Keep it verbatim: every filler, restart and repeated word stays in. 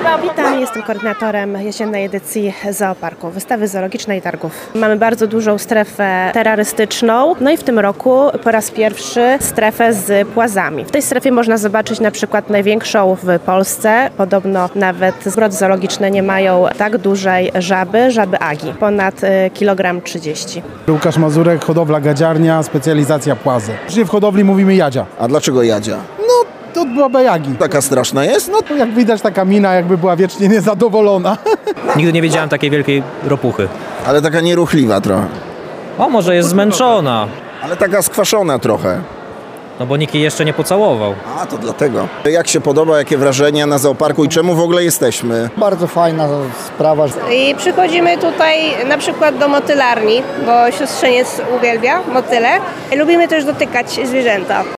Witam, jestem koordynatorem jesiennej edycji Zooparku, wystawy zoologicznej i targów. Mamy bardzo dużą strefę terrorystyczną, no i w tym roku po raz pierwszy strefę z płazami. W tej strefie można zobaczyć na przykład największą w Polsce, podobno nawet zgrody zoologiczne nie mają tak dużej żaby, żaby agi, ponad kilogram trzydzieści. Łukasz Mazurek, hodowla gadziarnia, specjalizacja płazy. W hodowli mówimy jadzia. A dlaczego jadzia? No, to baba Jagi. Taka straszna jest? No to jak widać taka mina, jakby była wiecznie niezadowolona. Nigdy nie widziałem takiej wielkiej ropuchy. Ale taka nieruchliwa trochę. O, może jest zmęczona. Ale taka skwaszona trochę. No bo nikt jej jeszcze nie pocałował. A, to dlatego. Jak się podoba, jakie wrażenia na Zooparku i czemu w ogóle jesteśmy? Bardzo fajna sprawa. I przychodzimy tutaj na przykład do motylarni, bo siostrzeniec uwielbia motyle. Lubimy też dotykać zwierzęta.